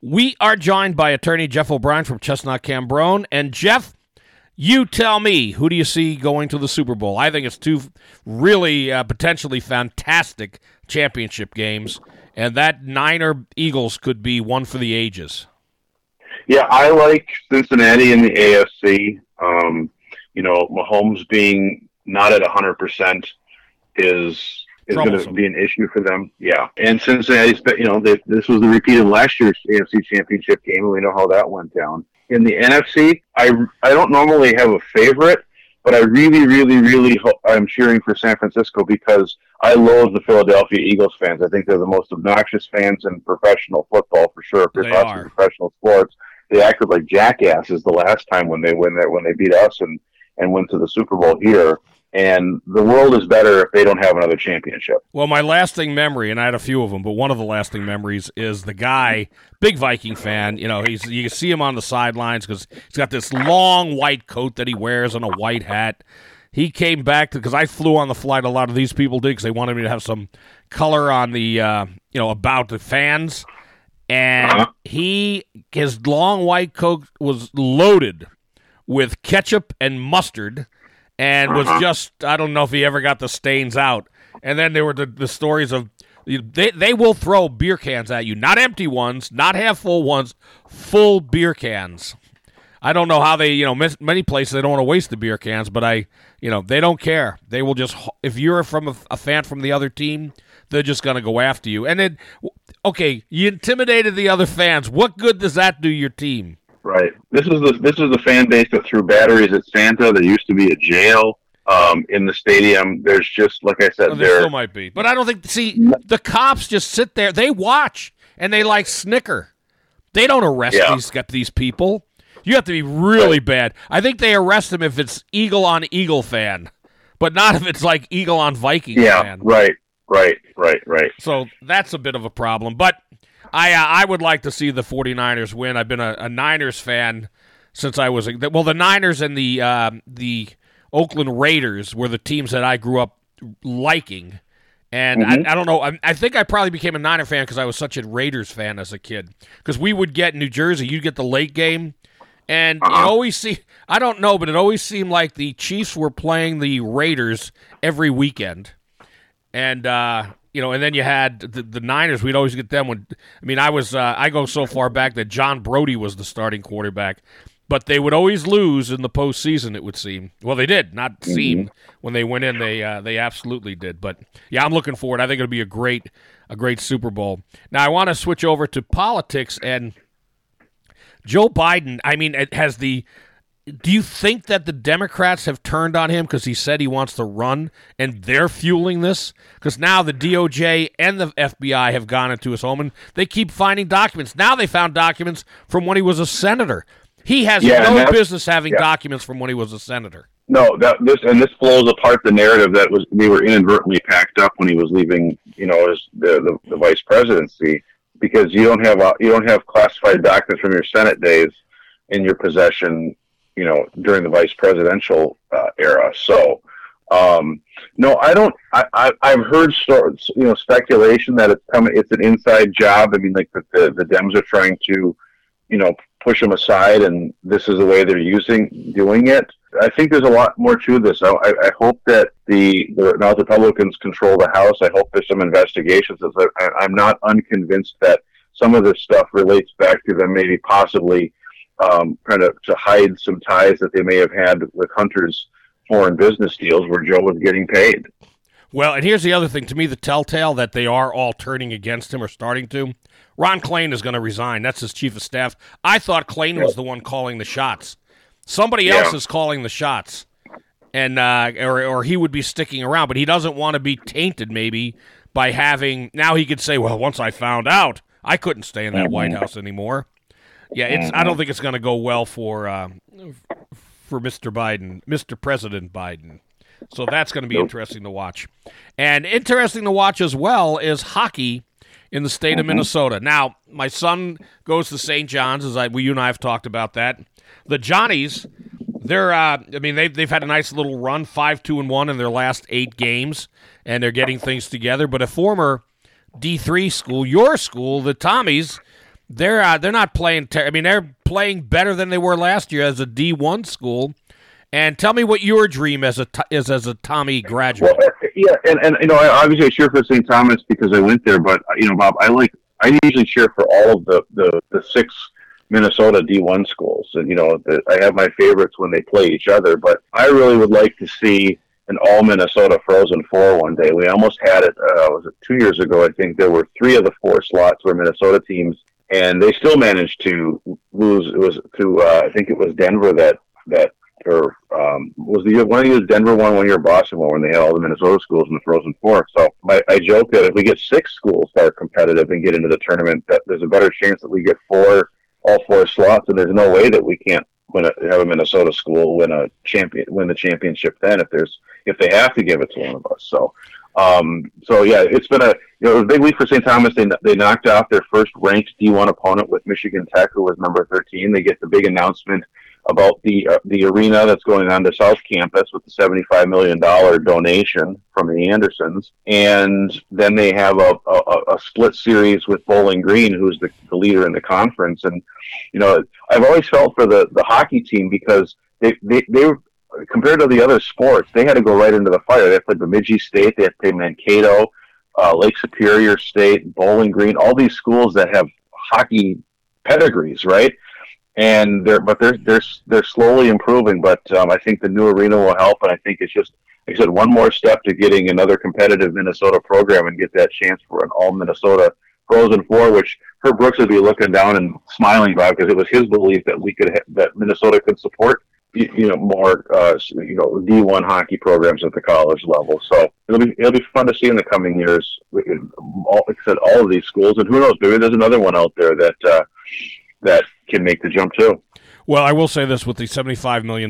We are joined by attorney Jeff O'Brien from Chestnut Cambronne. And Jeff, you tell me, who do you see going to the Super Bowl? I think it's two really potentially fantastic championship games, and that Niner-Eagles could be one for the ages. Yeah, I like Cincinnati in the AFC. Mahomes being not at 100% is going to be an issue for them. Yeah, and Cincinnati's, this was the repeat of last year's AFC Championship game, and we know how that went down. In the NFC, I don't normally have a favorite, but I really, really, really I'm cheering for San Francisco because I loathe the Philadelphia Eagles fans. I think they're the most obnoxious fans in professional football for sure. If you're watching professional sports, they acted like jackasses the last time when they beat us and went to the Super Bowl here. And the world is better if they don't have another championship. Well, my lasting memory, and I had a few of them, but one of the lasting memories is the guy, big Viking fan. You can see him on the sidelines because he's got this long white coat that he wears and a white hat. He came back because I flew on the flight. A lot of these people did because they wanted me to have some color on the, about the fans. And his long white coat was loaded with ketchup and mustard. And was just, I don't know if he ever got the stains out. And then there were the stories of, they will throw beer cans at you. Not empty ones, not half-full ones, full beer cans. I don't know how they, many places they don't want to waste the beer cans, but they don't care. They will just, if you're from a fan from the other team, they're just going to go after you. And then, okay, you intimidated the other fans. What good does that do your team? Right. This is the fan base that threw batteries at Santa. There used to be a jail in the stadium. There's just, like I said, there still might be. But I don't think, the cops just sit there. They watch, and they snicker. They don't arrest these people. You have to be really bad. I think they arrest them if it's Eagle on Eagle fan, but not if it's like Eagle on Viking fan. Right. So that's a bit of a problem. But I would like to see the 49ers win. I've been a Niners fan since I was the Niners and the Oakland Raiders were the teams that I grew up liking. And I don't know. I think I probably became a Niner fan because I was such a Raiders fan as a kid. Because we would get in New Jersey, you'd get the late game, and it always I don't know, but it always seemed like the Chiefs were playing the Raiders every weekend. And and then you had the Niners. We'd always get them I go so far back that John Brody was the starting quarterback, but they would always lose in the postseason, it would seem. Well, they did, not seem. When they went in, they absolutely did. But yeah, I'm looking forward. I think it'll be a great Super Bowl. Now I want to switch over to politics and Joe Biden. Do you think that the Democrats have turned on him because he said he wants to run and they're fueling this? Because now the DOJ and the FBI have gone into his home and they keep finding documents. Now they found documents from when he was a senator. He has no business having documents from when he was a senator. No, this blows apart the narrative that they were inadvertently packed up when he was leaving, as the vice presidency, because you don't have classified documents from your Senate days in your possession, during the vice presidential era. So, no, I don't. I've heard speculation that it's an inside job. The Dems are trying to, push them aside, and this is the way they're doing it. I think there's a lot more to this. I hope that now the Republicans control the House. I hope there's some investigations. I'm not unconvinced that some of this stuff relates back to them maybe possibly kind of to hide some ties that they may have had with Hunter's foreign business deals where Joe was getting paid. Well, and here's the other thing. To me, the telltale that they are all turning against him or starting to. Ron Klain is going to resign. That's his chief of staff. I thought Klain was the one calling the shots. Somebody else is calling the shots, and or he would be sticking around, but he doesn't want to be tainted maybe by having. Now he could say, well, once I found out, I couldn't stay in that White House anymore. Yeah, I don't think it's going to go well for Mr. Biden, Mr. President Biden. So that's going to be interesting to watch. And interesting to watch as well is hockey in the state of Minnesota. Now, my son goes to St. John's, you and I have talked about that. The Johnnies, they've had a nice little run, 5-2-1 in their last 8 games, and they're getting things together. But a former D3 school, your school, the Tommies, They're not playing. They're playing better than they were last year as a D1 school. And tell me what your dream is as a Tommy graduate. Well, yeah, and obviously I cheer for St. Thomas because I went there. But Bob, I usually cheer for all of the 6 Minnesota D1 schools, and I have my favorites when they play each other. But I really would like to see an all Minnesota Frozen Four one day. We almost had it. Was it 2 years ago? I think there were 3 of the 4 slots were Minnesota teams, and they still managed to lose. It was to I think it was Denver that was the year one year Denver won, 1 year Boston won, when they had all the Minnesota schools in the Frozen Four. So I joke that if we get 6 schools that are competitive and get into the tournament, that there's a better chance that we get all 4 slots, and there's no way that we can't have a Minnesota school win the championship then if they have to give it to one of us. So yeah, it's been a big week for St. Thomas. They knocked off their first ranked D1 opponent with Michigan Tech, who was number 13. They get the big announcement about the arena that's going on to South Campus with the $75 million donation from the Andersons. And then they have a split series with Bowling Green, who's the leader in the conference. And, I've always felt for the hockey team because they compared to the other sports, they had to go right into the fire. They played Bemidji State, they had to play Mankato, Lake Superior State, Bowling Green, all these schools that have hockey pedigrees, right? And they're slowly improving, but I think the new arena will help, and I think it's just, like I said, one more step to getting another competitive Minnesota program and get that chance for an all Minnesota Frozen Four, which Herb Brooks would be looking down and smiling about, because it was his belief that that Minnesota could support more D1 hockey programs at the college level. So it'll be fun to see in the coming years. All of these schools, and who knows, maybe there's another one out there that can make the jump too. Well, I will say this: with the $75 million,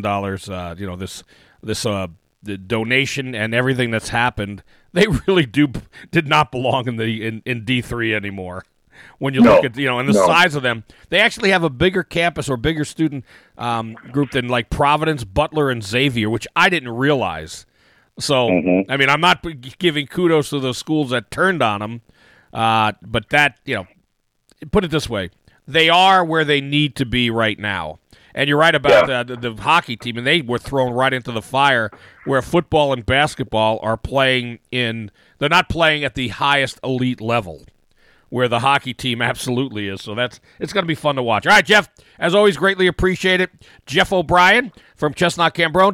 the donation and everything that's happened, they really did not belong in D3 anymore. When you look at the size of them, they actually have a bigger campus or bigger student group than like Providence, Butler, and Xavier, which I didn't realize. So, I'm not giving kudos to those schools that turned on them, but that put it this way. They are where they need to be right now. And you're right about the hockey team, and they were thrown right into the fire where football and basketball are playing they're not playing at the highest elite level, where the hockey team absolutely is. So it's going to be fun to watch. All right, Jeff, as always, greatly appreciate it. Jeff O'Brien from Chestnut Cambronne.